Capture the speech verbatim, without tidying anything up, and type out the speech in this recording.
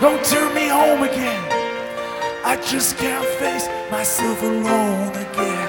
Don't turn me home again. I just can't face myself alone again.